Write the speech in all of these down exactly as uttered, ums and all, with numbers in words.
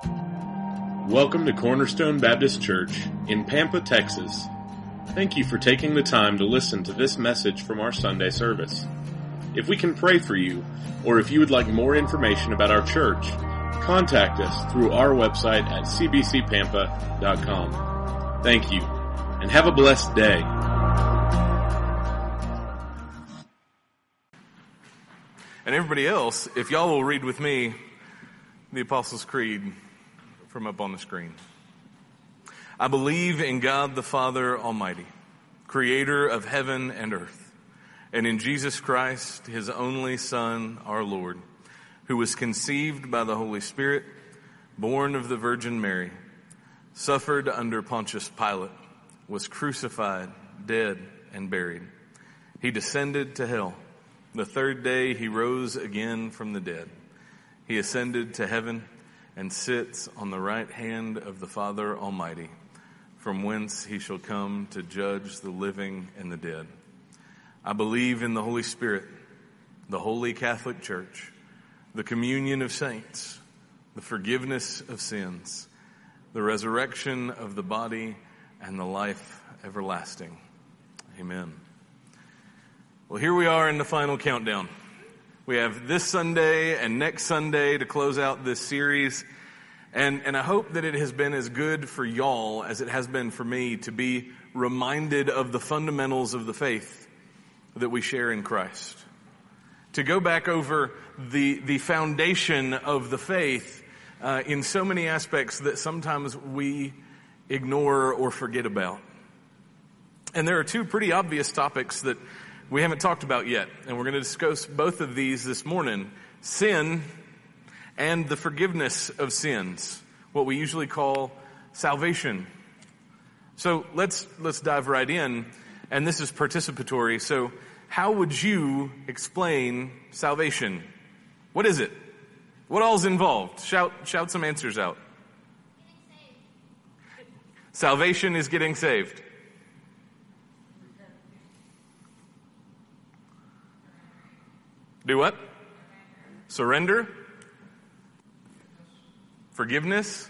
Welcome to Cornerstone Baptist Church in Pampa, Texas. Thank you for taking the time to listen to this message from our Sunday service. If we can pray for you, or if you would like more information about our church, contact us through our website at c b c pampa dot com. Thank you, and have a blessed day. And everybody else, if y'all will read with me the Apostles' Creed from up on the screen. I believe in God the Father Almighty, creator of heaven and earth, and in Jesus Christ, his only Son, our Lord, who was conceived by the Holy Spirit, born of the Virgin Mary, suffered under Pontius Pilate, was crucified, dead, and buried. He descended to hell. The third day he rose again from the dead. He ascended to heaven and sits on the right hand of the Father Almighty, from whence he shall come to judge the living and the dead. I believe in the Holy Spirit, the Holy Catholic Church, the communion of saints, the forgiveness of sins, the resurrection of the body, and the life everlasting. Amen. Well, here we are in the final countdown. We have this Sunday and next Sunday to close out this series. And, and I hope that it has been as good for y'all as it has been for me to be reminded of the fundamentals of the faith that we share in Christ. To go back over the, the foundation of the faith uh, in so many aspects that sometimes we ignore or forget about. And there are two pretty obvious topics that we haven't talked about yet, and we're going to discuss both of these this morning. Sin and the forgiveness of sins, what we usually call salvation. So let's let's dive right in, and this is participatory. So how would you explain salvation? What is it? What all's involved? Shout shout some answers out. Salvation is getting saved. Do what? Surrender? Forgiveness?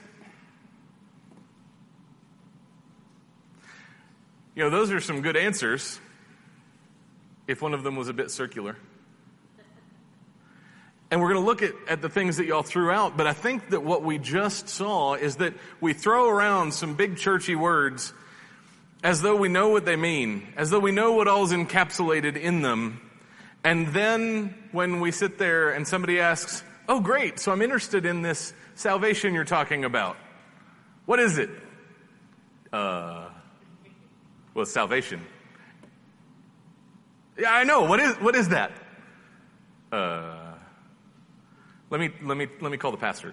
You know, those are some good answers, if one of them was a bit circular. And we're going to look at, at the things that y'all threw out, but I think that what we just saw is that we throw around some big churchy words as though we know what they mean, as though we know what all's encapsulated in them. And then when we sit there and somebody asks, oh great, so I'm interested in this salvation you're talking about. What is it? Uh, well, it's salvation. Yeah, I know. What is, what is that? Uh, let me, let me, let me call the pastor.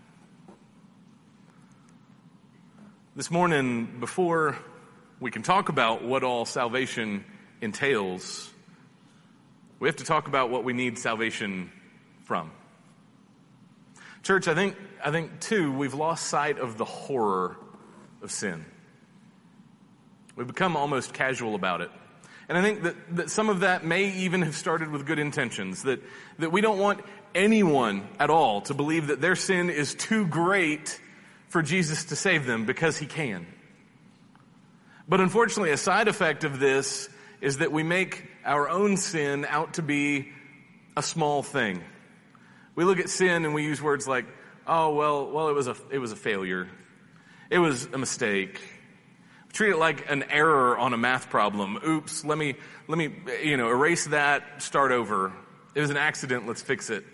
This morning, before we can talk about what all salvation entails, we have to talk about what we need salvation from. Church, I think, I think too, we've lost sight of the horror of sin. We've become almost casual about it. And I think that, that some of that may even have started with good intentions, that, that we don't want anyone at all to believe that their sin is too great for Jesus to save them, because he can. But unfortunately, a side effect of this is that we make our own sin out to be a small thing. We look at sin and we use words like, oh, well, well, it was a, it was a failure. It was a mistake. We treat it like an error on a math problem. Oops, let me, let me, you know, erase that, start over. It was an accident, let's fix it.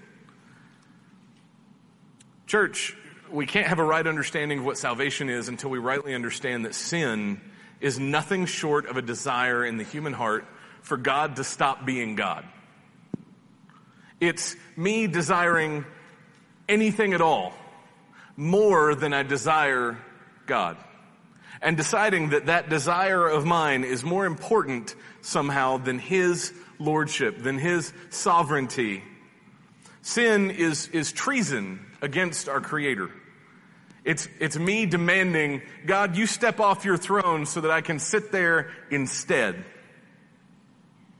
Church, we can't have a right understanding of what salvation is until we rightly understand that sin is nothing short of a desire in the human heart for God to stop being God. It's me desiring anything at all more than I desire God. And deciding that that desire of mine is more important somehow than his lordship, than his sovereignty. Sin is, is treason against our Creator. It's, it's me demanding, God, you step off your throne so that I can sit there instead.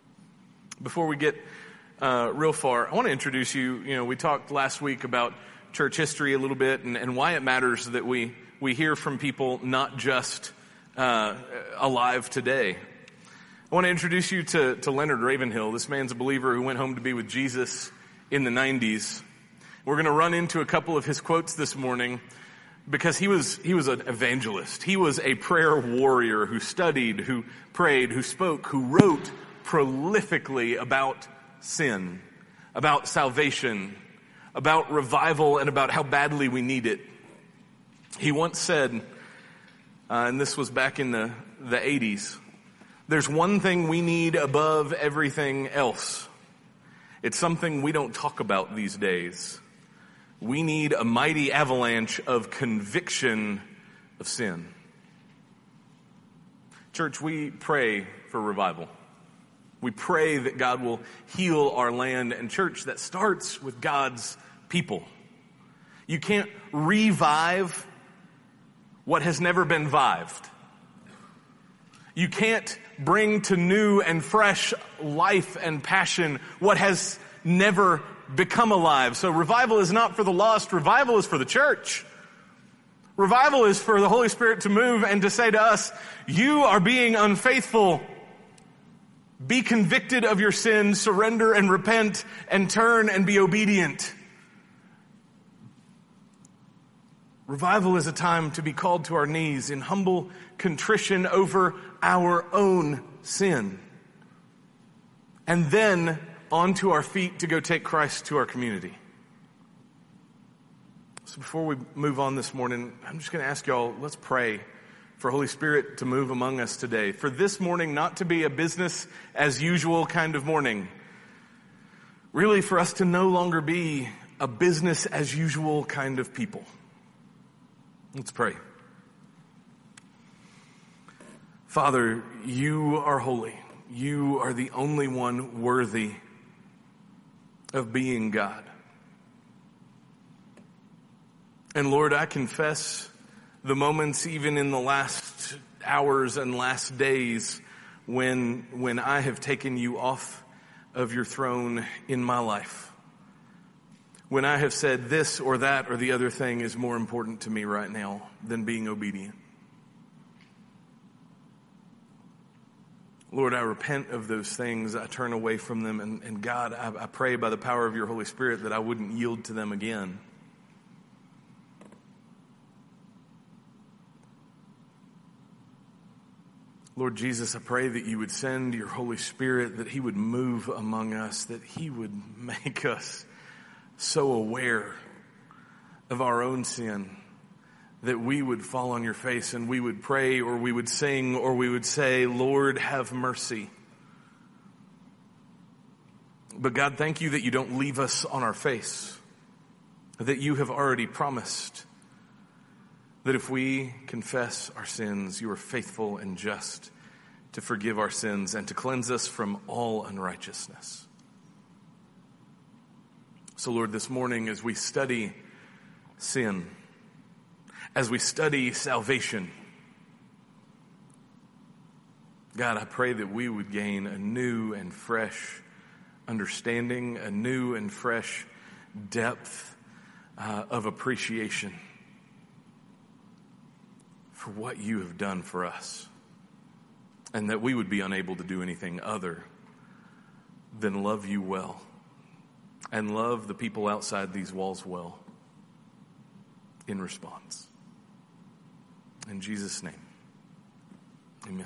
Before we get uh, real far, I want to introduce you. You know, we talked last week about church history a little bit and, and why it matters that we, we hear from people not just uh, alive today. I want to introduce you to, to Leonard Ravenhill. This man's a believer who went home to be with Jesus in the nineties. We're going to run into a couple of his quotes this morning because he was he was an evangelist. He was a prayer warrior who studied, who prayed, who spoke, who wrote prolifically about sin, about salvation, about revival, and about how badly we need it. He once said, uh, and this was back in the, the eighties, there's one thing we need above everything else. It's something we don't talk about these days. We need a mighty avalanche of conviction of sin. Church, we pray for revival. We pray that God will heal our land. And church, that starts with God's people. You can't revive what has never been vived. You can't bring to new and fresh life and passion what has never become alive. So revival is not for the lost. Revival is for the church. Revival is for the Holy Spirit to move and to say to us, you are being unfaithful. Be convicted of your sin, surrender and repent, and turn and be obedient. Revival is a time to be called to our knees in humble contrition over our own sin. And then onto our feet to go take Christ to our community. So before we move on this morning, I'm just going to ask y'all, let's pray for Holy Spirit to move among us today. For this morning not to be a business as usual kind of morning. Really for us to no longer be a business as usual kind of people. Let's pray. Father, you are holy. You are the only one worthy of being God. And Lord, I confess the moments even in the last hours and last days when, when I have taken you off of your throne in my life. When I have said this or that or the other thing is more important to me right now than being obedient. Lord, I repent of those things. I turn away from them. And, and God, I, I pray by the power of your Holy Spirit that I wouldn't yield to them again. Lord Jesus, I pray that you would send your Holy Spirit, that he would move among us, that he would make us so aware of our own sin, that we would fall on your face and we would pray or we would sing or we would say, Lord, have mercy. But God, thank you that you don't leave us on our face, that you have already promised that if we confess our sins, you are faithful and just to forgive our sins and to cleanse us from all unrighteousness. So Lord, this morning as we study sin, as we study salvation, God, I pray that we would gain a new and fresh understanding, a new and fresh depth uh, of appreciation for what you have done for us, and that we would be unable to do anything other than love you well and love the people outside these walls well in response. In Jesus' name, amen.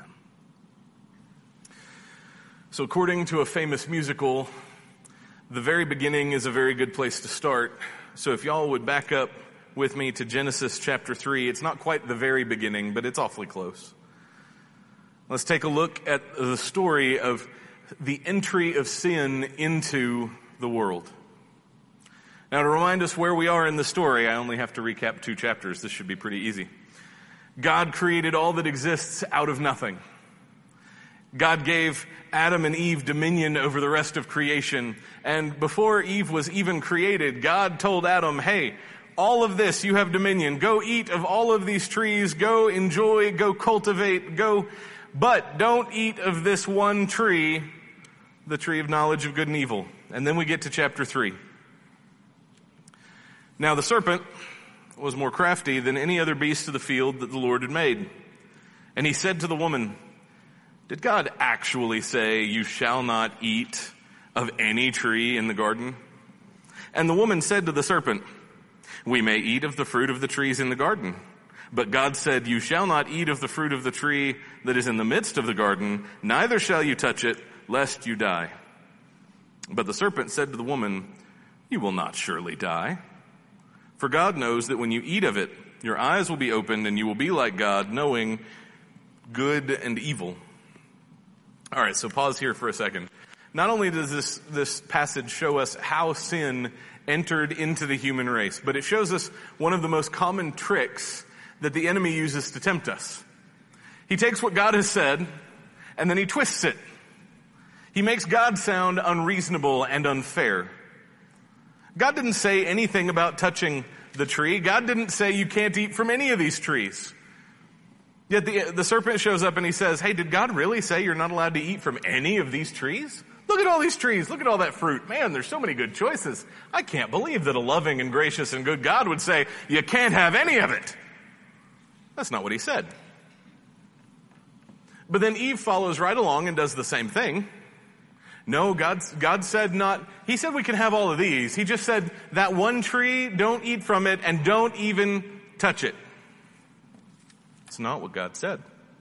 So according to a famous musical, the very beginning is a very good place to start. So if y'all would back up with me to Genesis chapter three. It's not quite the very beginning, but it's awfully close. Let's take a look at the story of the entry of sin into the world. Now, to remind us where we are in the story, I only have to recap two chapters. This should be pretty easy. God created all that exists out of nothing. God gave Adam and Eve dominion over the rest of creation. And before Eve was even created, God told Adam, hey, all of this, you have dominion. Go eat of all of these trees. Go enjoy, go cultivate, go. But don't eat of this one tree, the tree of knowledge of good and evil. And then we get to chapter three. Now the serpent was more crafty than any other beast of the field that the Lord had made. And he said to the woman, "Did God actually say you shall not eat of any tree in the garden?" And the woman said to the serpent, "We may eat of the fruit of the trees in the garden. But God said, you shall not eat of the fruit of the tree that is in the midst of the garden, neither shall you touch it, lest you die." But the serpent said to the woman, "You will not surely die. For God knows that when you eat of it, your eyes will be opened and you will be like God, knowing good and evil." All right, so pause here for a second. Not only does this, this passage show us how sin entered into the human race, but it shows us one of the most common tricks that the enemy uses to tempt us. He takes what God has said and then he twists it. He makes God sound unreasonable and unfair. God didn't say anything about touching the tree. God didn't say you can't eat from any of these trees. Yet the, the serpent shows up and he says, "Hey, did God really say you're not allowed to eat from any of these trees? Look at all these trees. Look at all that fruit. Man, there's so many good choices. I can't believe that a loving and gracious and good God would say you can't have any of it." That's not what he said. But then Eve follows right along and does the same thing. No, God, God said not, he said we can have all of these. He just said that one tree, don't eat from it and don't even touch it. It's not what God said.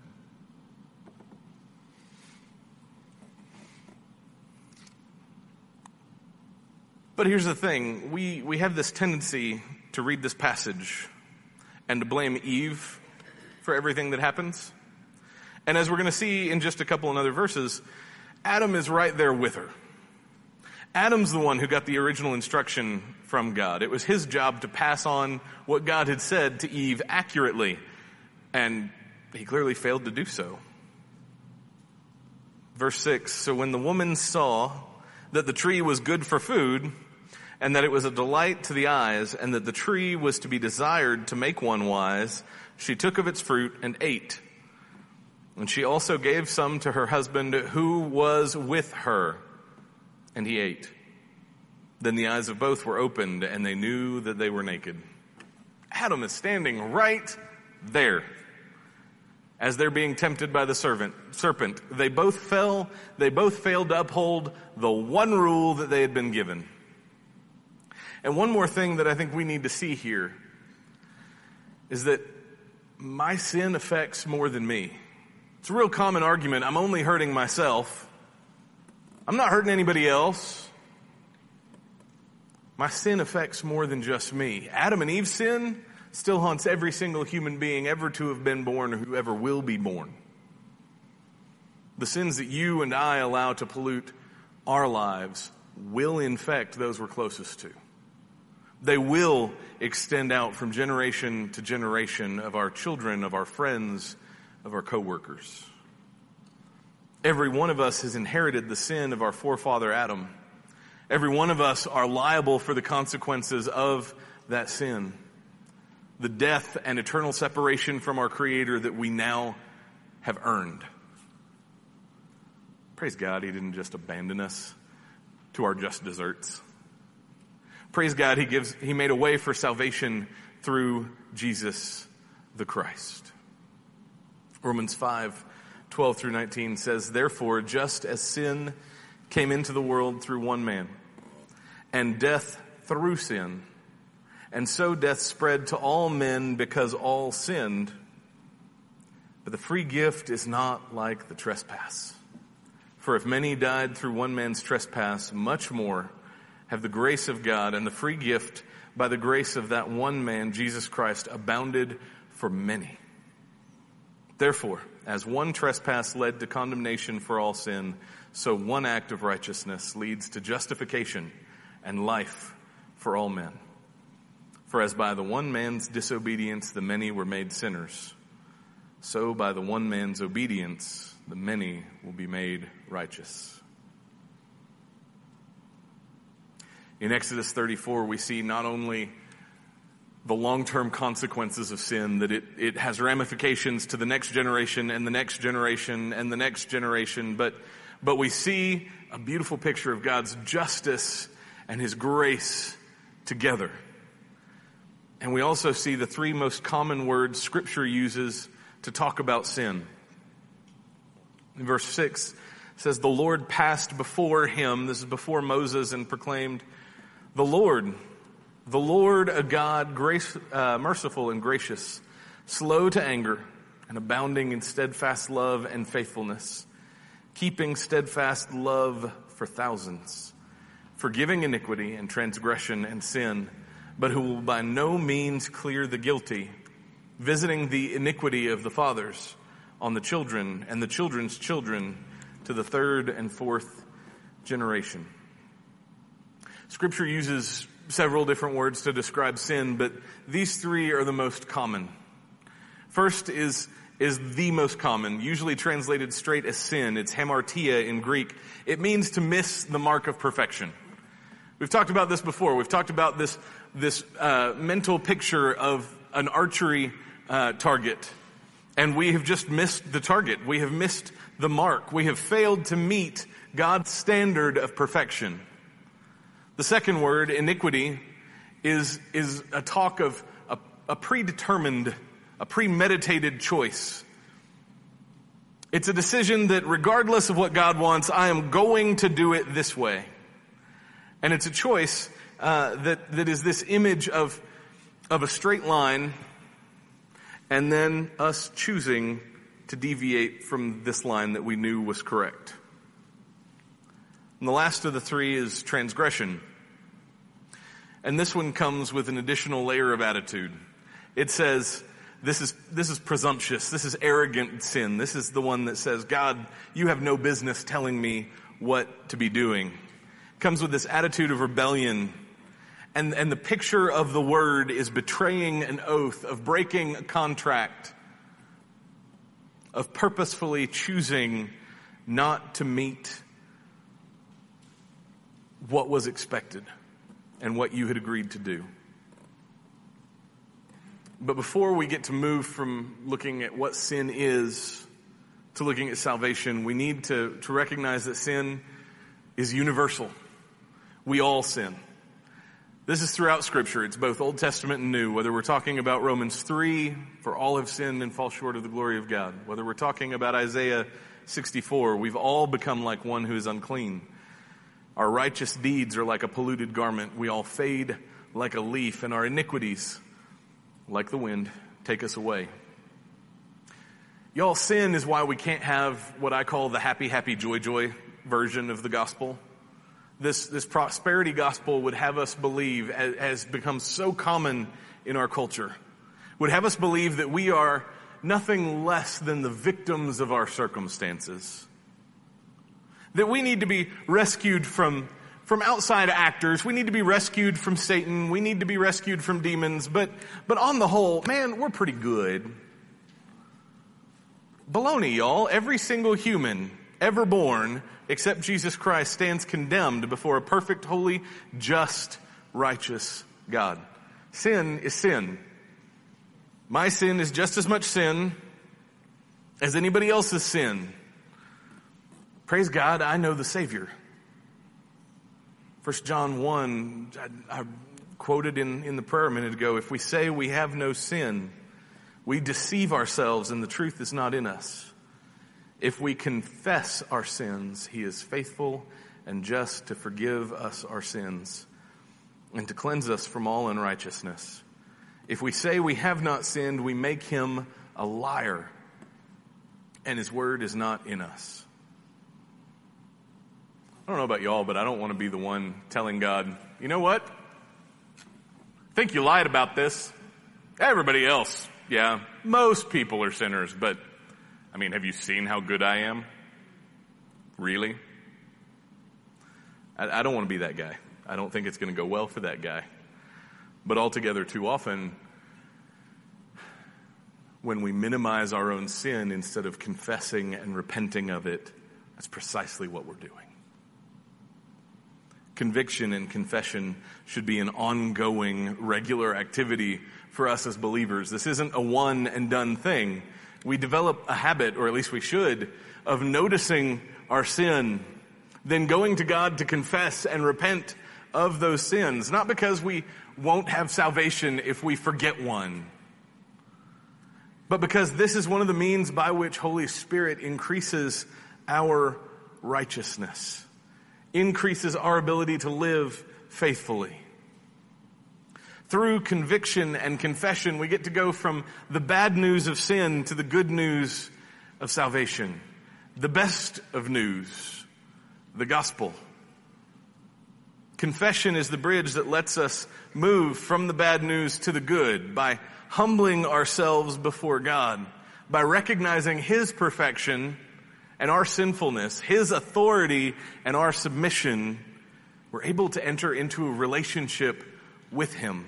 But here's the thing. We, we have this tendency to read this passage and to blame Eve for everything that happens. And as we're going to see in just a couple of other verses, Adam is right there with her. Adam's the one who got the original instruction from God. It was his job to pass on what God had said to Eve accurately, and he clearly failed to do so. Verse six, "So when the woman saw that the tree was good for food, and that it was a delight to the eyes, and that the tree was to be desired to make one wise, she took of its fruit and ate. And she also gave some to her husband who was with her, and he ate. Then the eyes of both were opened, and they knew that they were naked." Adam is standing right there as they're being tempted by the servant, serpent. They both fell. They both failed to uphold the one rule that they had been given. And one more thing that I think we need to see here is that my sin affects more than me. It's a real common argument. I'm only hurting myself. I'm not hurting anybody else. My sin affects more than just me. Adam and Eve's sin still haunts every single human being ever to have been born or who ever will be born. The sins that you and I allow to pollute our lives will infect those we're closest to. They will extend out from generation to generation of our children, of our friends, of our coworkers. Every one of us has inherited the sin of our forefather Adam. Every one of us are liable for the consequences of that sin. The death and eternal separation from our Creator that we now have earned. Praise God, He didn't just abandon us to our just deserts. Praise God, He gives, He made a way for salvation through Jesus the Christ. Romans five, twelve through nineteen says, "Therefore, just as sin came into the world through one man, and death through sin, and so death spread to all men because all sinned, but the free gift is not like the trespass. For if many died through one man's trespass, much more have the grace of God and the free gift by the grace of that one man, Jesus Christ, abounded for many. Therefore, as one trespass led to condemnation for all sin, so one act of righteousness leads to justification and life for all men. For as by the one man's disobedience the many were made sinners, so by the one man's obedience the many will be made righteous." In Exodus thirty-four, we see not only the long-term consequences of sin, that it, it has ramifications to the next generation and the next generation and the next generation, but, but we see a beautiful picture of God's justice and His grace together. And we also see the three most common words Scripture uses to talk about sin. In verse six, it says, the Lord passed before him, this is before Moses, and proclaimed, the Lord, the Lord a God, grace, uh, merciful and gracious, slow to anger, and abounding in steadfast love and faithfulness, keeping steadfast love for thousands, forgiving iniquity and transgression and sin, but who will by no means clear the guilty, visiting the iniquity of the fathers on the children and the children's children to the third and fourth generation. Scripture uses several different words to describe sin, but these three are the most common. First is, is the most common, usually translated straight as sin. It's hamartia in Greek. It means to miss the mark of perfection. We've talked about this before. We've talked about this, this uh, mental picture of an archery uh, target. And we have just missed the target. We have missed the mark. We have failed to meet God's standard of perfection. The second word, iniquity, is, is a talk of a, a predetermined, a premeditated choice. It's a decision that regardless of what God wants, I am going to do it this way. And it's a choice uh, that, that is this image of, of a straight line and then us choosing to deviate from this line that we knew was correct. And the last of the three is transgression. And this one comes with an additional layer of attitude. It says, this is, this is presumptuous. This is arrogant sin. This is the one that says, God, you have no business telling me what to be doing. It comes with this attitude of rebellion. And, and the picture of the word is betraying an oath, of breaking a contract, of purposefully choosing not to meet what was expected and what you had agreed to do. But before we get to move from looking at what sin is to looking at salvation, we need to, to recognize that sin is universal. We all sin. This is throughout Scripture. It's both Old Testament and New. Whether we're talking about Romans three, for all have sinned and fall short of the glory of God. Whether we're talking about Isaiah sixty-four, we've all become like one who is unclean. Our righteous deeds are like a polluted garment. We all fade like a leaf, and our iniquities, like the wind, take us away. Y'all, sin is why we can't have what I call the happy, happy, joy, joy version of the gospel. This, this prosperity gospel would have us believe, as has become so common in our culture, would have us believe that we are nothing less than the victims of our circumstances. That we need to be rescued from, from outside actors. We need to be rescued from Satan. We need to be rescued from demons. But, but on the whole, man, we're pretty good. Baloney, y'all. Every single human ever born, except Jesus Christ, stands condemned before a perfect, holy, just, righteous God. Sin is sin. My sin is just as much sin as anybody else's sin. Praise God, I know the Savior. First John one, I, I quoted in, in the prayer a minute ago, if we say we have no sin, we deceive ourselves and the truth is not in us. If we confess our sins, he is faithful and just to forgive us our sins and to cleanse us from all unrighteousness. If we say we have not sinned, we make him a liar and his word is not in us. I don't know about y'all, but I don't want to be the one telling God, you know what? I think you lied about this. Everybody else, yeah, most people are sinners, but I mean, have you seen how good I am? Really? I, I don't want to be that guy. I don't think it's going to go well for that guy. But altogether, too often, when we minimize our own sin instead of confessing and repenting of it, that's precisely what we're doing. Conviction and confession should be an ongoing, regular activity for us as believers. This isn't a one and done thing. We develop a habit, or at least we should, of noticing our sin, then going to God to confess and repent of those sins. Not because we, won't have salvation if we forget one, but because this is one of the means by which Holy Spirit increases our righteousness, increases our ability to live faithfully. Through conviction and confession, we get to go from the bad news of sin to the good news of salvation, the best of news, the gospel. Confession is the bridge that lets us move from the bad news to the good by humbling ourselves before God, by recognizing His perfection and our sinfulness, His authority and our submission. We're able to enter into a relationship with Him.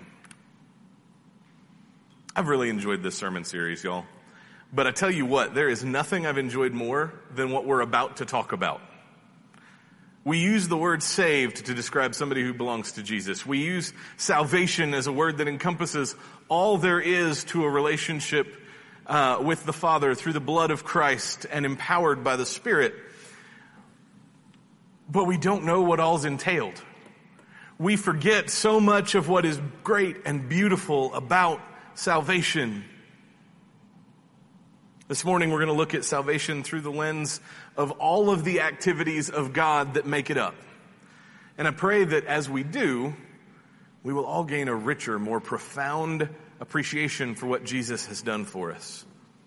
I've really enjoyed this sermon series, y'all. But I tell you what, there is nothing I've enjoyed more than what we're about to talk about. We use the word saved to describe somebody who belongs to Jesus. We use salvation as a word that encompasses all there is to a relationship uh, with the Father through the blood of Christ and empowered by the Spirit. But we don't know what all's entailed. We forget so much of what is great and beautiful about salvation. This morning we're going to look at salvation through the lens of all of the activities of God that make it up. And I pray that as we do, we will all gain a richer, more profound appreciation for what Jesus has done for us.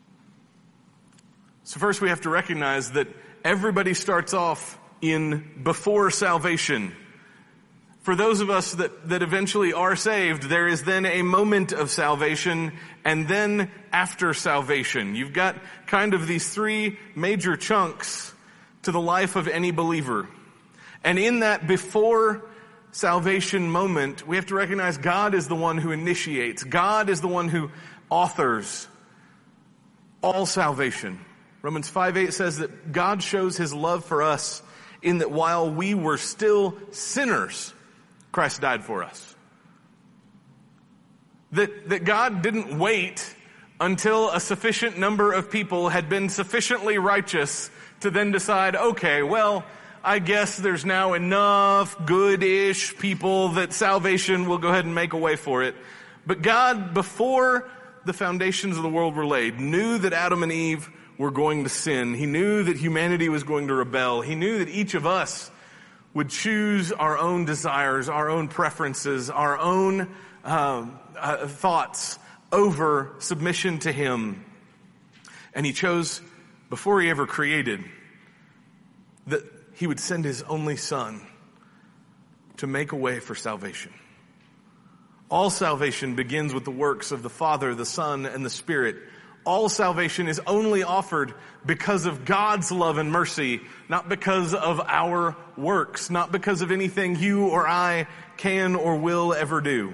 So first we have to recognize that everybody starts off in before salvation. For those of us that, that eventually are saved, there is then a moment of salvation and then after salvation. You've got kind of these three major chunks to the life of any believer. And in that before salvation moment, we have to recognize God is the one who initiates. God is the one who authors all salvation. Romans five eight says that God shows His love for us in that while we were still sinners, Christ died for us. That, that God didn't wait until a sufficient number of people had been sufficiently righteous to then decide, okay, well, I guess there's now enough good-ish people that salvation will go ahead and make a way for it. But God, before the foundations of the world were laid, knew that Adam and Eve were going to sin. He knew that humanity was going to rebel. He knew that each of us would choose our own desires, our own preferences, our own um, uh, thoughts over submission to Him. And He chose, before He ever created, that He would send His only Son to make a way for salvation. All salvation begins with the works of the Father, the Son, and the Spirit. All salvation is only offered because of God's love and mercy, not because of our works, not because of anything you or I can or will ever do.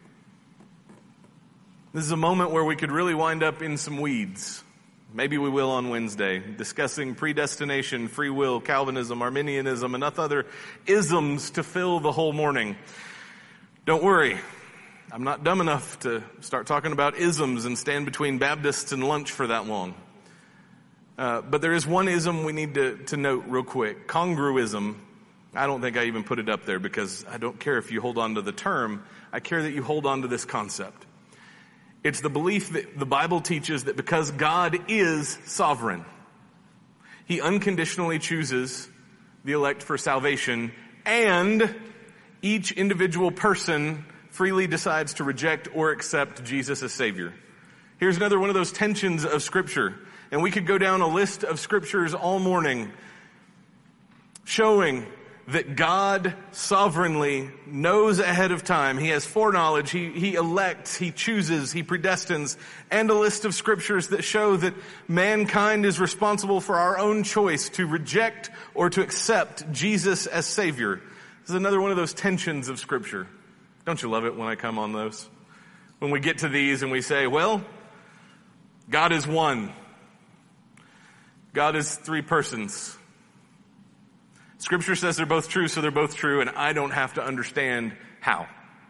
This is a moment where we could really wind up in some weeds. Maybe we will on Wednesday, discussing predestination, free will, Calvinism, Arminianism, enough other isms to fill the whole morning. Don't worry. I'm not dumb enough to start talking about isms and stand between Baptists and lunch for that long. Uh, but there is one ism we need to, to note real quick. Congruism. I don't think I even put it up there because I don't care if you hold on to the term. I care that you hold on to this concept. It's the belief that the Bible teaches that because God is sovereign, He unconditionally chooses the elect for salvation, and each individual person freely decides to reject or accept Jesus as Savior. Here's another one of those tensions of Scripture. And we could go down a list of Scriptures all morning showing that God sovereignly knows ahead of time. He has foreknowledge. He, he elects, He chooses, He predestines. And a list of Scriptures that show that mankind is responsible for our own choice to reject or to accept Jesus as Savior. This is another one of those tensions of Scripture. Don't you love it when I come on those? When we get to these and we say, well, God is one. God is three persons. Scripture says they're both true, so they're both true, and I don't have to understand how.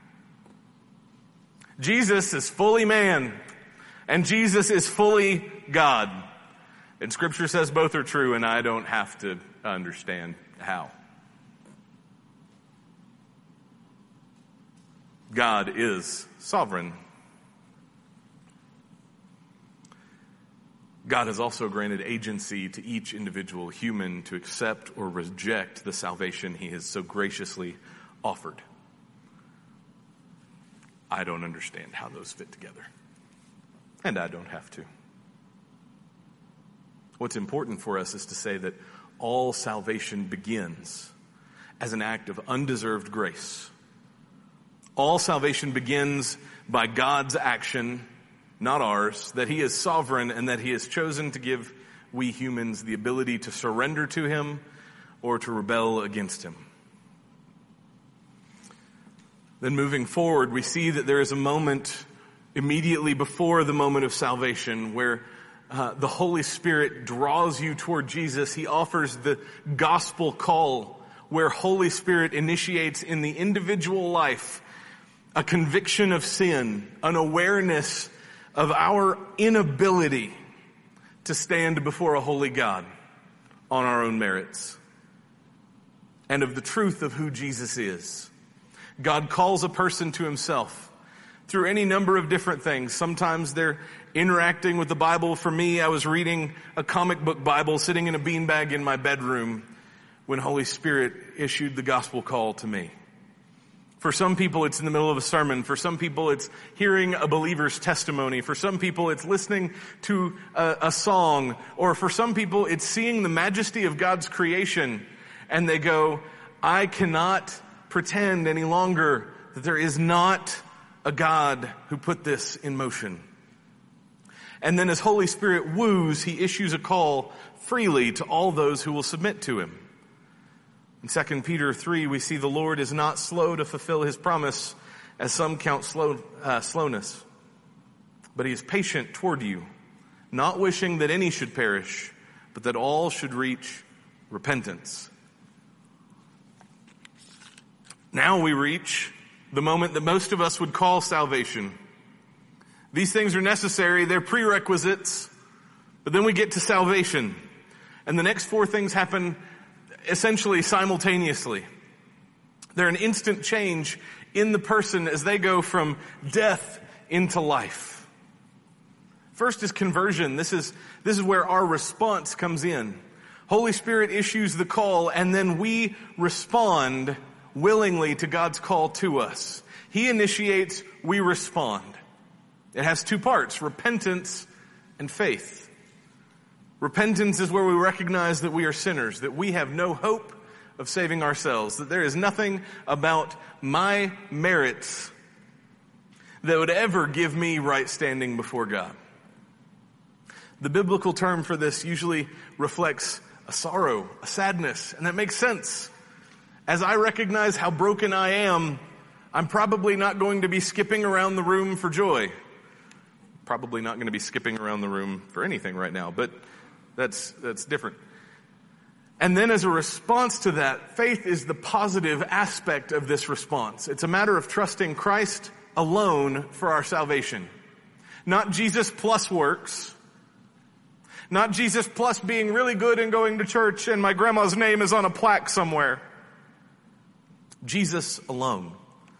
Jesus is fully man, and Jesus is fully God. And Scripture says both are true, and I don't have to understand how. God is sovereign. God has also granted agency to each individual human to accept or reject the salvation he has so graciously offered. I don't understand how those fit together. And I don't have to. What's important for us is to say that all salvation begins as an act of undeserved grace. All salvation begins by God's action, not ours, that he is sovereign and that he has chosen to give we humans the ability to surrender to him or to rebel against him. Then moving forward, we see that there is a moment immediately before the moment of salvation where uh, the Holy Spirit draws you toward Jesus. He offers the gospel call where Holy Spirit initiates in the individual life a conviction of sin, an awareness of our inability to stand before a holy God on our own merits, and of the truth of who Jesus is. God calls a person to himself through any number of different things. Sometimes they're interacting with the Bible. For me, I was reading a comic book Bible sitting in a beanbag in my bedroom when Holy Spirit issued the gospel call to me. For some people, it's in the middle of a sermon. For some people, it's hearing a believer's testimony. For some people, it's listening to a, a song. Or for some people, it's seeing the majesty of God's creation. And they go, I cannot pretend any longer that there is not a God who put this in motion. And then as Holy Spirit woos, he issues a call freely to all those who will submit to him. In Second Peter three, we see the Lord is not slow to fulfill his promise, as some count slow, uh, slowness, but he is patient toward you, not wishing that any should perish, but that all should reach repentance. Now we reach the moment that most of us would call salvation. These things are necessary, they're prerequisites, but then we get to salvation. And the next four things happen essentially simultaneously. They're an instant change in the person as they go from death into life. First is conversion. This is, this is where our response comes in. Holy Spirit issues the call, and then we respond willingly to God's call to us. He initiates, we respond. It has two parts, repentance and faith. Repentance is where we recognize that we are sinners, that we have no hope of saving ourselves, that there is nothing about my merits that would ever give me right standing before God. The biblical term for this usually reflects a sorrow, a sadness, and that makes sense. As I recognize how broken I am, I'm probably not going to be skipping around the room for joy. Probably not going to be skipping around the room for anything right now, but that's that's different. And then as a response to that, faith is the positive aspect of this response. It's a matter of trusting Christ alone for our salvation. Not Jesus plus works. Not Jesus plus being really good and going to church and my grandma's name is on a plaque somewhere. Jesus alone.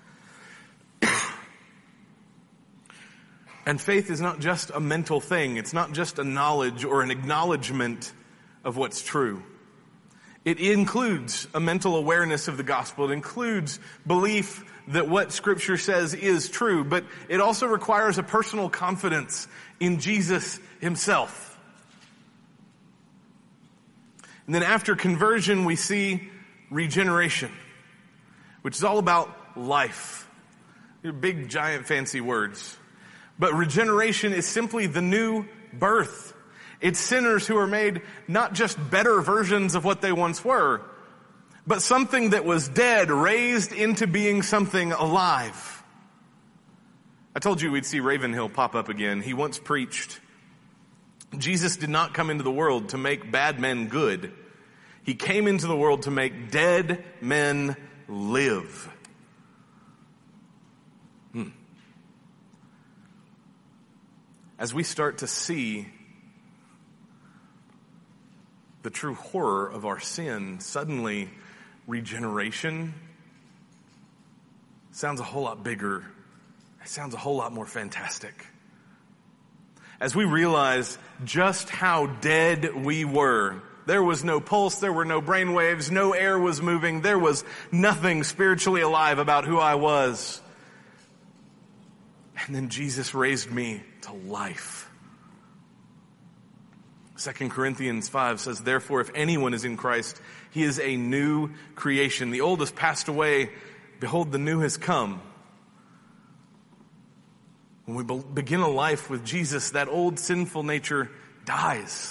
And faith is not just a mental thing. It's not just a knowledge or an acknowledgement of what's true. It includes a mental awareness of the gospel. It includes belief that what Scripture says is true, but it also requires a personal confidence in Jesus himself. And then after conversion, we see regeneration, which is all about life. They're big, giant, fancy words. But regeneration is simply the new birth. It's sinners who are made not just better versions of what they once were, but something that was dead raised into being something alive. I told you we'd see Ravenhill pop up again. He once preached, Jesus did not come into the world to make bad men good. He came into the world to make dead men live. Hmm. As we start to see the true horror of our sin, suddenly regeneration sounds a whole lot bigger. It sounds a whole lot more fantastic. As we realize just how dead we were, there was no pulse, there were no brain waves, no air was moving, there was nothing spiritually alive about who I was. And then Jesus raised me to life. Second Corinthians five says, therefore, if anyone is in Christ, he is a new creation. The old has passed away. Behold, the new has come. When we be- begin a life with Jesus, that old sinful nature dies.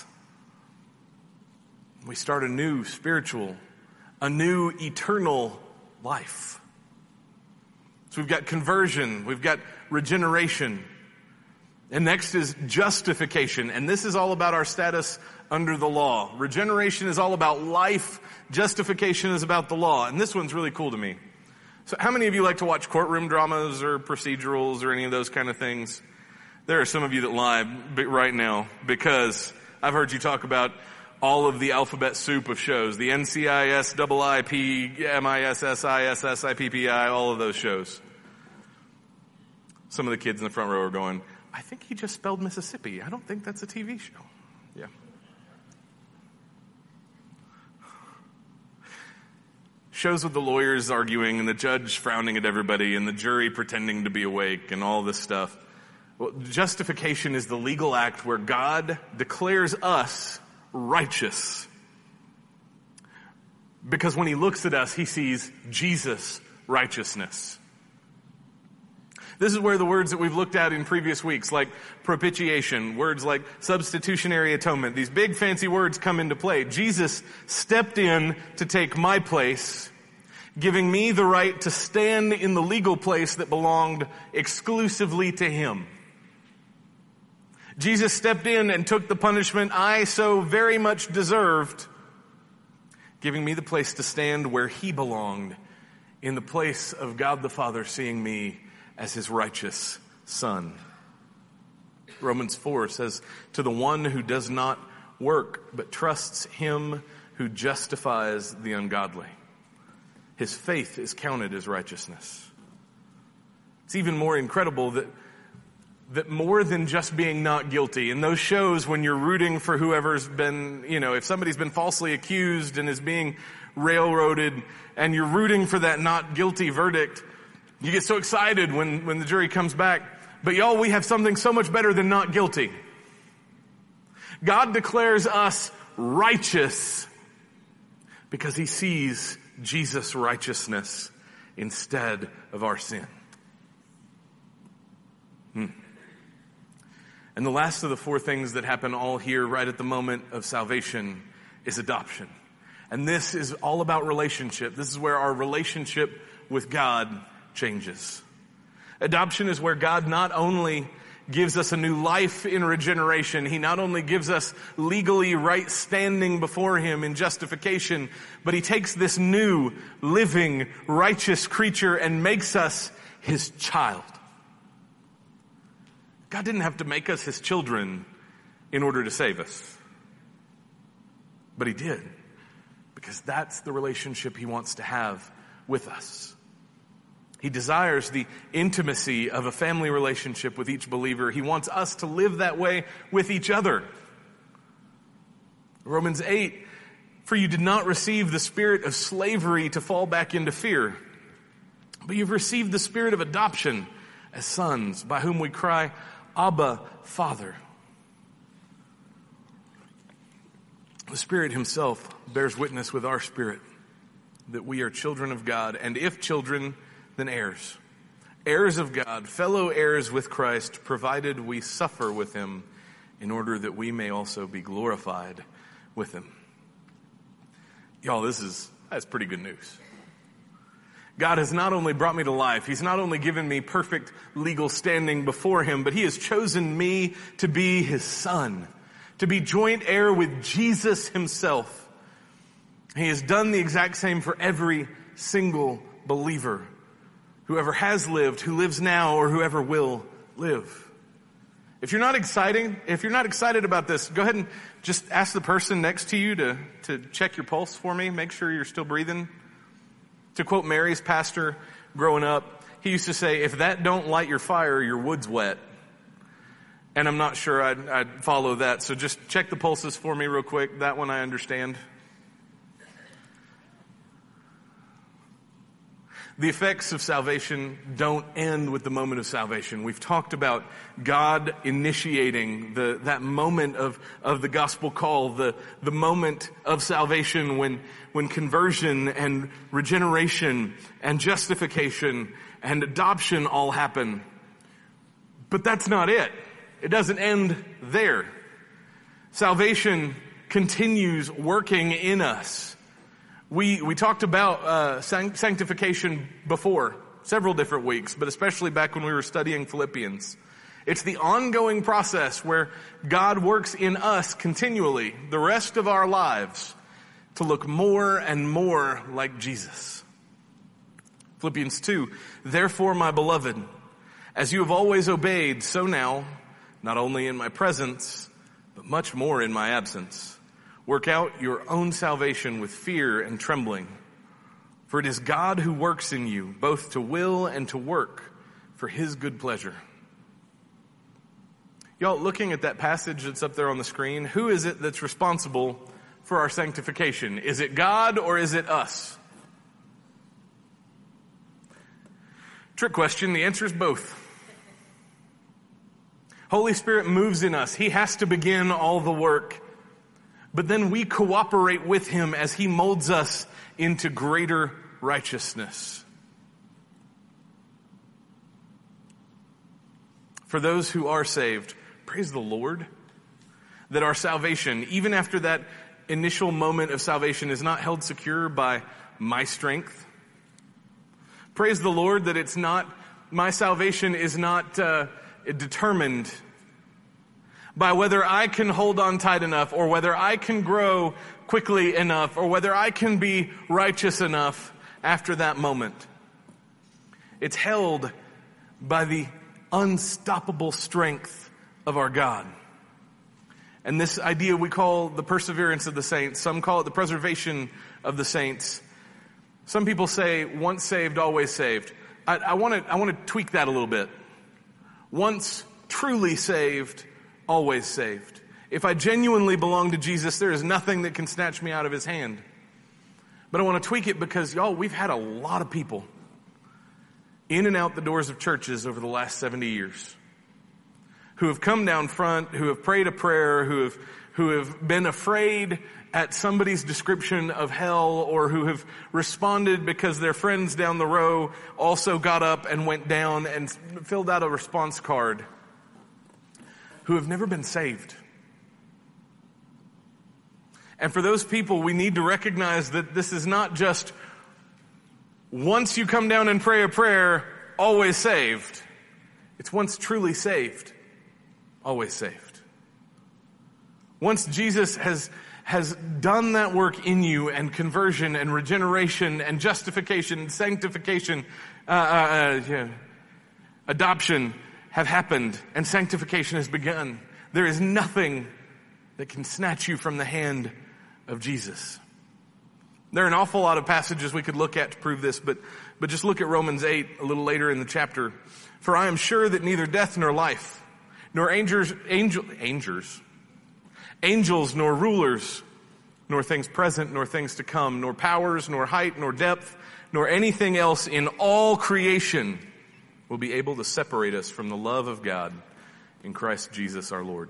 We start a new spiritual, a new eternal life. So we've got conversion, we've got regeneration, and next is justification. And this is all about our status under the law. Regeneration is all about life. Justification is about the law. And this one's really cool to me. So how many of you like to watch courtroom dramas or procedurals or any of those kind of things? There are some of you that lie right now because I've heard you talk about all of the alphabet soup of shows. The N C I S, I I P, M I S S I S S I P P I, all of those shows. Some of the kids in the front row are going, I think he just spelled Mississippi. I don't think that's a T V show. Yeah. Shows with the lawyers arguing and the judge frowning at everybody and the jury pretending to be awake and all this stuff. Well, justification is the legal act where God declares us righteous. Because when he looks at us, he sees Jesus' righteousness. This is where the words that we've looked at in previous weeks, like propitiation, words like substitutionary atonement, these big fancy words come into play. Jesus stepped in to take my place, giving me the right to stand in the legal place that belonged exclusively to him. Jesus stepped in and took the punishment I so very much deserved, giving me the place to stand where he belonged, in the place of God the Father seeing me as his righteous son. Romans four says, to the one who does not work, but trusts him who justifies the ungodly, his faith is counted as righteousness. It's even more incredible that that more than just being not guilty, in those shows when you're rooting for whoever's been, you know, if somebody's been falsely accused and is being railroaded and you're rooting for that not guilty verdict, you get so excited when, when the jury comes back. But y'all, we have something so much better than not guilty. God declares us righteous because he sees Jesus' righteousness instead of our sin. Hmm. And the last of the four things that happen all here right at the moment of salvation is adoption. And this is all about relationship. This is where our relationship with God changes. Adoption is where God not only gives us a new life in regeneration, he not only gives us legally right standing before him in justification, but he takes this new, living, righteous creature and makes us his child. God didn't have to make us his children in order to save us. But he did. Because that's the relationship he wants to have with us. He desires the intimacy of a family relationship with each believer. He wants us to live that way with each other. Romans eight, for you did not receive the spirit of slavery to fall back into fear, but you've received the spirit of adoption as sons, by whom we cry, Abba, Father. The Spirit himself bears witness with our spirit that we are children of God, and if children, then heirs. Heirs of God, fellow heirs with Christ, provided we suffer with him in order that we may also be glorified with him. Y'all, this is, that's pretty good news. God has not only brought me to life, he's not only given me perfect legal standing before him, but he has chosen me to be his son, to be joint heir with Jesus himself. He has done the exact same for every single believer, whoever has lived, who lives now, or whoever will live. If you're not excited, if you're not excited about this, go ahead and just ask the person next to you to, to check your pulse for me, make sure you're still breathing. To quote Mary's pastor growing up, he used to say, if that don't light your fire, your wood's wet. And I'm not sure I'd, I'd follow that. So just check the pulses for me real quick. That one I understand. The effects of salvation don't end with the moment of salvation. We've talked about God initiating the, that moment of, of the gospel call, the, the moment of salvation when, when conversion and regeneration and justification and adoption all happen. But that's not it. It doesn't end there. Salvation continues working in us. We we talked about uh, sanctification before, several different weeks, but especially back when we were studying Philippians. It's the ongoing process where God works in us continually, the rest of our lives, to look more and more like Jesus. Philippians two, therefore, my beloved, as you have always obeyed, so now, not only in my presence, but much more in my absence, work out your own salvation with fear and trembling. For it is God who works in you, both to will and to work for his good pleasure. Y'all, looking at that passage that's up there on the screen, who is it that's responsible for our sanctification? Is it God or is it us? Trick question. The answer is both. Holy Spirit moves in us. He has to begin all the work. But then we cooperate with him as he molds us into greater righteousness. For those who are saved, praise the Lord that our salvation, even after that initial moment of salvation, is not held secure by my strength. Praise the Lord that it's not, my salvation is not uh, determined by whether I can hold on tight enough, or whether I can grow quickly enough, or whether I can be righteous enough after that moment. It's held by the unstoppable strength of our God. And this idea we call the perseverance of the saints. Some call it the preservation of the saints. Some people say once saved, always saved. I, I want to I want to tweak that a little bit. Once truly saved, always saved. If I genuinely belong to Jesus, there is nothing that can snatch me out of his hand. But I want to tweak it because, y'all, we've had a lot of people in and out the doors of churches over the last seventy years who have come down front, who have prayed a prayer, who have who have been afraid at somebody's description of hell, or who have responded because their friends down the row also got up and went down and filled out a response card, who have never been saved. And for those people, we need to recognize that this is not just once you come down and pray a prayer, always saved. It's once truly saved, always saved. Once Jesus has has done that work in you, and conversion and regeneration and justification and sanctification, uh, uh, uh, yeah, adoption have happened, and sanctification has begun, there is nothing that can snatch you from the hand of Jesus. There are an awful lot of passages we could look at to prove this, but, but just look at Romans eight a little later in the chapter. For I am sure that neither death nor life, nor angels, angel, angels, angels nor rulers, nor things present, nor things to come, nor powers, nor height, nor depth, nor anything else in all creation will be able to separate us from the love of God in Christ Jesus our Lord.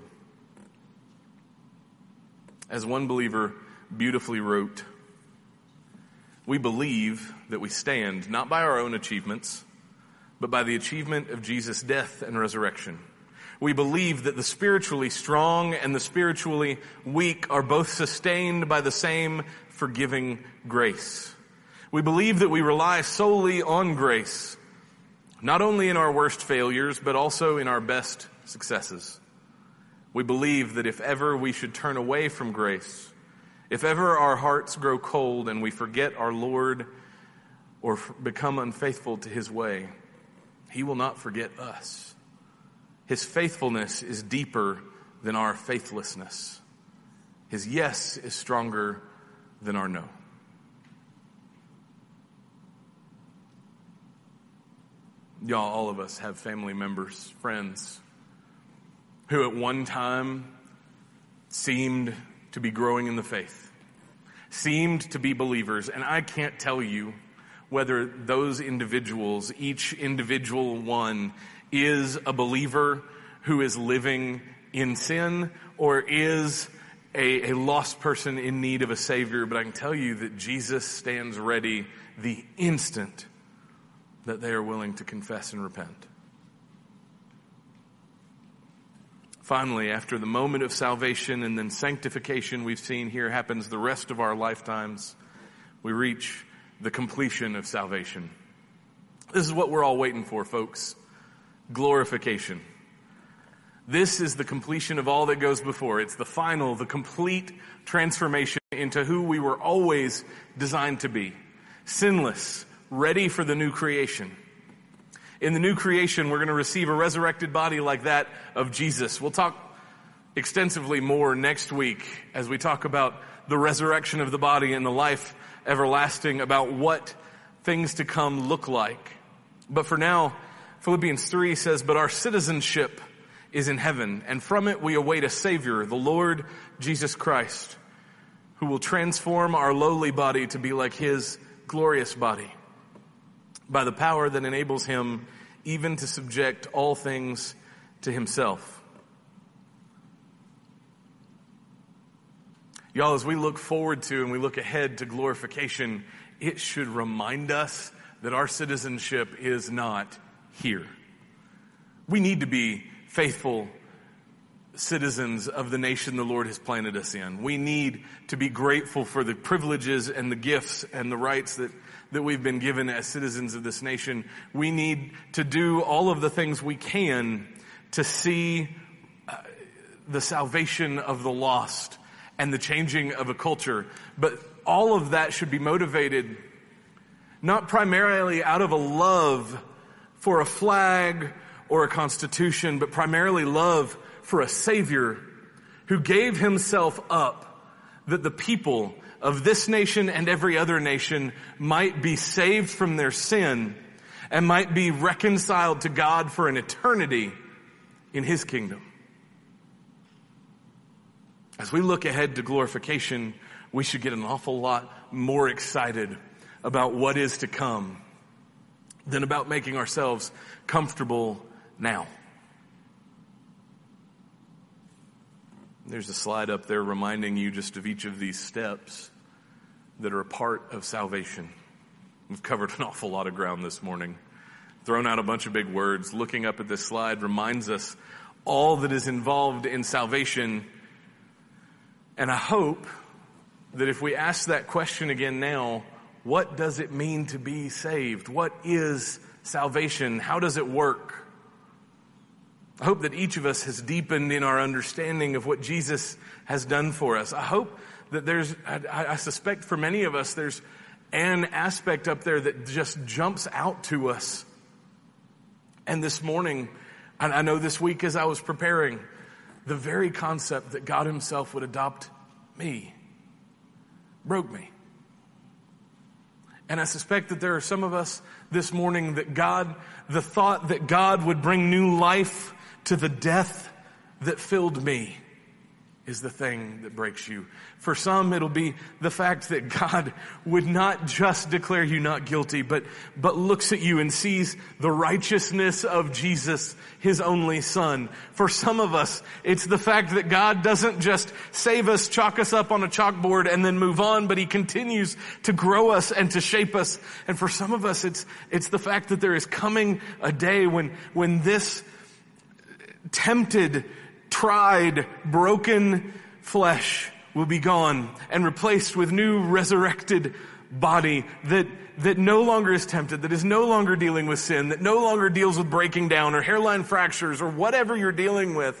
As one believer beautifully wrote, we believe that we stand not by our own achievements, but by the achievement of Jesus' death and resurrection. We believe that the spiritually strong and the spiritually weak are both sustained by the same forgiving grace. We believe that we rely solely on grace, not only in our worst failures, but also in our best successes. We believe that if ever we should turn away from grace, if ever our hearts grow cold and we forget our Lord or f- become unfaithful to his way, he will not forget us. His faithfulness is deeper than our faithlessness. His yes is stronger than our no. Y'all, all of us have family members, friends, who at one time seemed to be growing in the faith, seemed to be believers. And I can't tell you whether those individuals, each individual one, is a believer who is living in sin or is a, a lost person in need of a Savior. But I can tell you that Jesus stands ready the instant that they are willing to confess and repent. Finally, after the moment of salvation and then sanctification we've seen here happens the rest of our lifetimes, we reach the completion of salvation. This is what we're all waiting for, folks. Glorification. This is the completion of all that goes before. It's the final, the complete transformation into who we were always designed to be. Sinless, ready for the new creation. In the new creation, we're going to receive a resurrected body like that of Jesus. We'll talk extensively more next week as we talk about the resurrection of the body and the life everlasting, about what things to come look like. But for now, Philippians three says, "But our citizenship is in heaven, and from it we await a Savior, the Lord Jesus Christ, who will transform our lowly body to be like His glorious body, by the power that enables Him even to subject all things to Himself." Y'all, as we look forward to and we look ahead to glorification, it should remind us that our citizenship is not here. We need to be faithful citizens of the nation the Lord has planted us in. We need to be grateful for the privileges and the gifts and the rights that, that we've been given as citizens of this nation. We need to do all of the things we can to see uh, the salvation of the lost and the changing of a culture. But all of that should be motivated not primarily out of a love for a flag or a constitution, but primarily love for a Savior who gave Himself up that the people of this nation and every other nation might be saved from their sin and might be reconciled to God for an eternity in His kingdom. As we look ahead to glorification, we should get an awful lot more excited about what is to come than about making ourselves comfortable now. There's a slide up there reminding you just of each of these steps that are a part of salvation. We've covered an awful lot of ground this morning, thrown out a bunch of big words. Looking up at this slide reminds us all that is involved in salvation. And I hope that if we ask that question again now, what does it mean to be saved? What is salvation? How does it work? I hope that each of us has deepened in our understanding of what Jesus has done for us. I hope that there's, I, I suspect for many of us, there's an aspect up there that just jumps out to us. And this morning, and I know this week as I was preparing, the very concept that God Himself would adopt me broke me. And I suspect that there are some of us this morning that God, the thought that God would bring new life to the death that filled me is the thing that breaks you. For some, it'll be the fact that God would not just declare you not guilty, but, but looks at you and sees the righteousness of Jesus, His only Son. For some of us, it's the fact that God doesn't just save us, chalk us up on a chalkboard and then move on, but He continues to grow us and to shape us. And for some of us, it's, it's the fact that there is coming a day when, when this tempted, tried, broken flesh will be gone and replaced with new resurrected body that, that no longer is tempted, that is no longer dealing with sin, that no longer deals with breaking down or hairline fractures or whatever you're dealing with.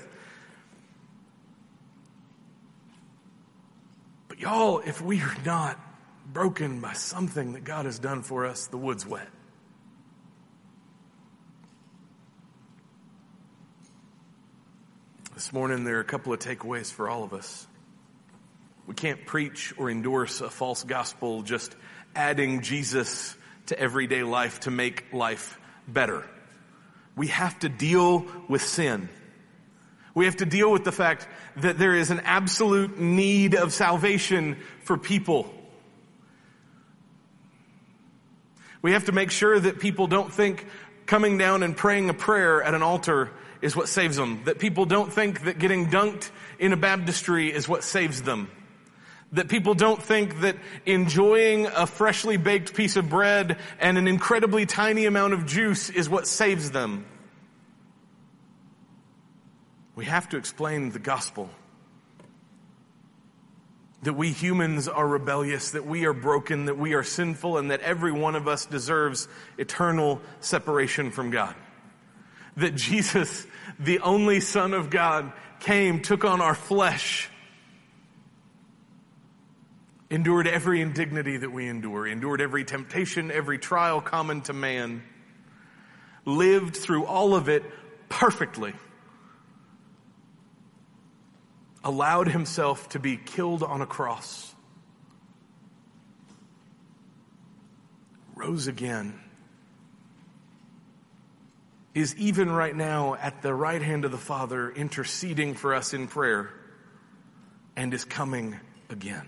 But y'all, if we are not broken by something that God has done for us, the wood's wet. This morning, there are a couple of takeaways for all of us. We can't preach or endorse a false gospel just adding Jesus to everyday life to make life better. We have to deal with sin. We have to deal with the fact that there is an absolute need of salvation for people. We have to make sure that people don't think coming down and praying a prayer at an altar is what saves them. That people don't think that getting dunked in a baptistry is what saves them. That people don't think that enjoying a freshly baked piece of bread and an incredibly tiny amount of juice is what saves them. We have to explain the gospel. That we humans are rebellious, that we are broken, that we are sinful, and that every one of us deserves eternal separation from God. That Jesus, the only Son of God, came, took on our flesh, endured every indignity that we endure, endured every temptation, every trial common to man, lived through all of it perfectly, allowed himself to be killed on a cross, rose again, is even right now at the right hand of the Father interceding for us in prayer, and is coming again.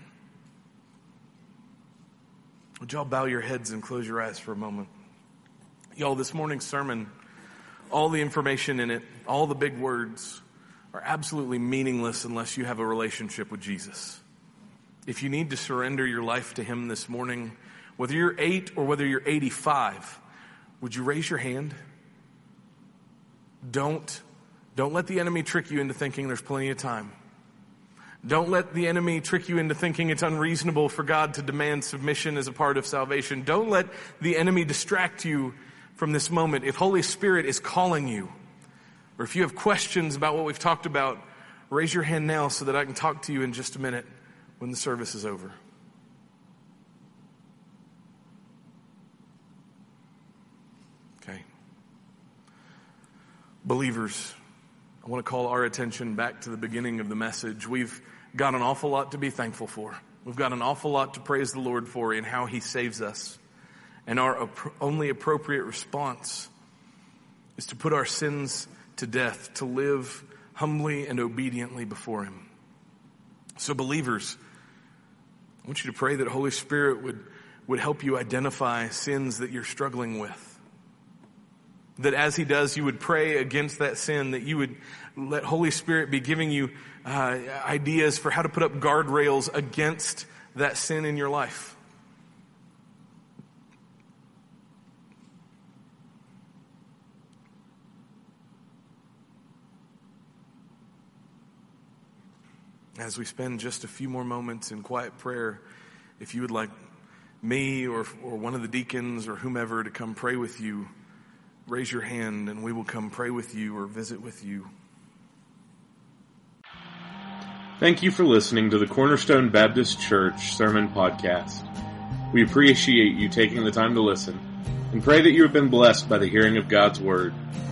Would y'all bow your heads and close your eyes for a moment? Y'all, this morning's sermon, all the information in it, all the big words, are absolutely meaningless unless you have a relationship with Jesus. If you need to surrender your life to Him this morning, whether you're eight or whether you're eighty-five, would you raise your hand? Don't, don't let the enemy trick you into thinking there's plenty of time. Don't let the enemy trick you into thinking it's unreasonable for God to demand submission as a part of salvation. Don't let the enemy distract you from this moment. If Holy Spirit is calling you, or if you have questions about what we've talked about, raise your hand now so that I can talk to you in just a minute when the service is over. Okay. Believers, I want to call our attention back to the beginning of the message. We've got an awful lot to be thankful for. We've got an awful lot to praise the Lord for in how He saves us. And our only appropriate response is to put our sins to death, to live humbly and obediently before Him. So believers, I want you to pray that Holy Spirit would, would help you identify sins that you're struggling with. That as He does, you would pray against that sin, that you would let Holy Spirit be giving you uh, ideas for how to put up guardrails against that sin in your life. As we spend just a few more moments in quiet prayer, if you would like me or, or one of the deacons or whomever to come pray with you, raise your hand and we will come pray with you or visit with you. Thank you for listening to the Cornerstone Baptist Church Sermon Podcast. We appreciate you taking the time to listen and pray that you have been blessed by the hearing of God's Word.